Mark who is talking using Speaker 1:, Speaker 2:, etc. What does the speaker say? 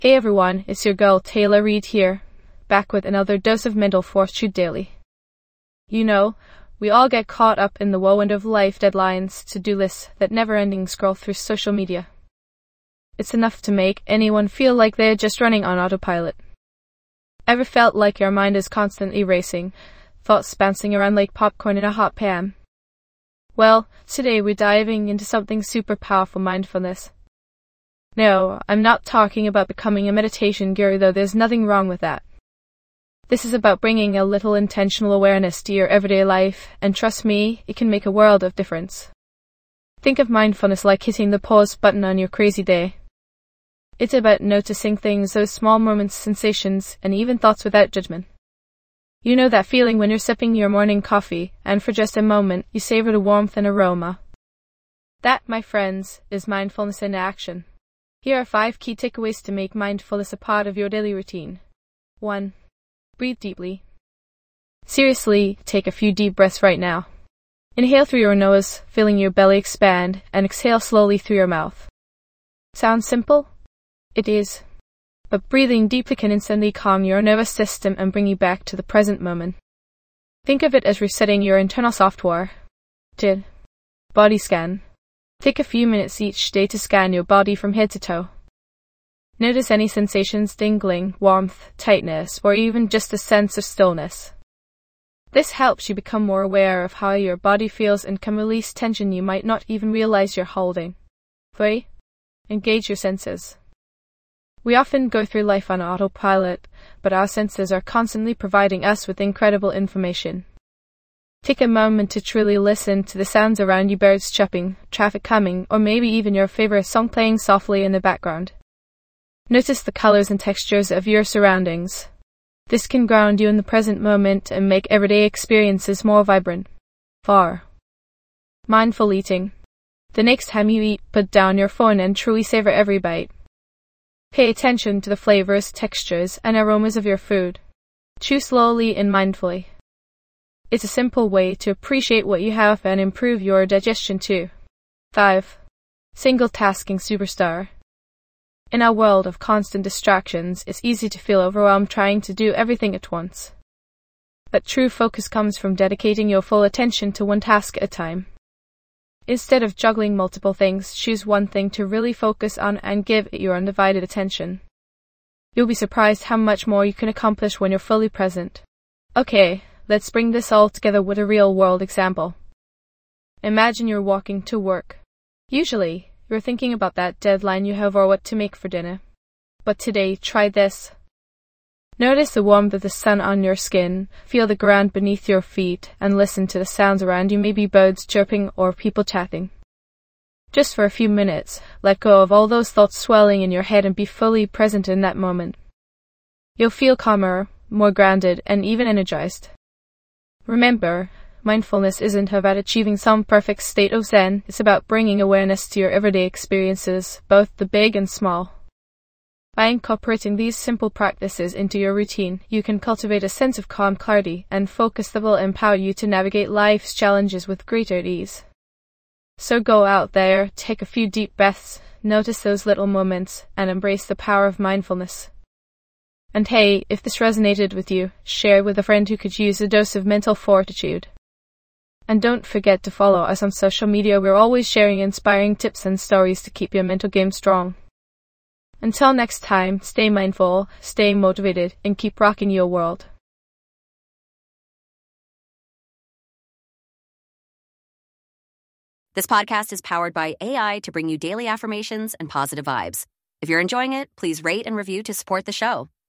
Speaker 1: Hey everyone, it's your girl Taylor Reid here, back with another dose of mental fortitude daily. You know, we all get caught up in the whirlwind of life deadlines, to-do lists, that never-ending scroll through social media. It's enough to make anyone feel like they're just running on autopilot. Ever felt like your mind is constantly racing, thoughts bouncing around like popcorn in a hot pan? Well, today we're diving into something super powerful: mindfulness. No, I'm not talking about becoming a meditation guru, though there's nothing wrong with that. This is about bringing a little intentional awareness to your everyday life, and trust me, it can make a world of difference. Think of mindfulness like hitting the pause button on your crazy day. It's about noticing things, those small moments, sensations, and even thoughts without judgment. You know that feeling when you're sipping your morning coffee, and for just a moment, you savor the warmth and aroma? That, my friends, is mindfulness in action. Here are 5 key takeaways to make mindfulness a part of your daily routine. 1. Breathe deeply. Seriously, take a few deep breaths right now. Inhale through your nose, feeling your belly expand, and exhale slowly through your mouth. Sounds simple? It is. But breathing deeply can instantly calm your nervous system and bring you back to the present moment. Think of it as resetting your internal software. 2. Body scan. Take a few minutes each day to scan your body from head to toe. Notice any sensations: tingling, warmth, tightness, or even just a sense of stillness. This helps you become more aware of how your body feels and can release tension you might not even realize you're holding. 3. Engage your senses. We often go through life on autopilot, but our senses are constantly providing us with incredible information. Take a moment to truly listen to the sounds around you: birds chirping, traffic coming, or maybe even your favorite song playing softly in the background. Notice the colors and textures of your surroundings. This can ground you in the present moment and make everyday experiences more vibrant. 4. Mindful eating. The next time you eat, put down your phone and truly savor every bite. Pay attention to the flavors, textures, and aromas of your food. Chew slowly and mindfully. It's a simple way to appreciate what you have and improve your digestion too. 5. Single-tasking superstar. In our world of constant distractions, it's easy to feel overwhelmed trying to do everything at once. But true focus comes from dedicating your full attention to one task at a time. Instead of juggling multiple things, choose one thing to really focus on and give it your undivided attention. You'll be surprised how much more you can accomplish when you're fully present. Okay, let's bring this all together with a real-world example. Imagine you're walking to work. Usually, you're thinking about that deadline you have or what to make for dinner. But today, try this. Notice the warmth of the sun on your skin, feel the ground beneath your feet, and listen to the sounds around you, maybe birds chirping or people chatting. Just for a few minutes, let go of all those thoughts swelling in your head and be fully present in that moment. You'll feel calmer, more grounded, and even energized. Remember, mindfulness isn't about achieving some perfect state of zen. It's about bringing awareness to your everyday experiences, both the big and small. By incorporating these simple practices into your routine, you can cultivate a sense of calm, clarity, and focus that will empower you to navigate life's challenges with greater ease. So go out there, take a few deep breaths, notice those little moments, and embrace the power of mindfulness. And hey, if this resonated with you, share it with a friend who could use a dose of mental fortitude. And don't forget to follow us on social media. We're always sharing inspiring tips and stories to keep your mental game strong. Until next time, stay mindful, stay motivated, and keep rocking your world.
Speaker 2: This podcast is powered by AI to bring you daily affirmations and positive vibes. If you're enjoying it, please rate and review to support the show.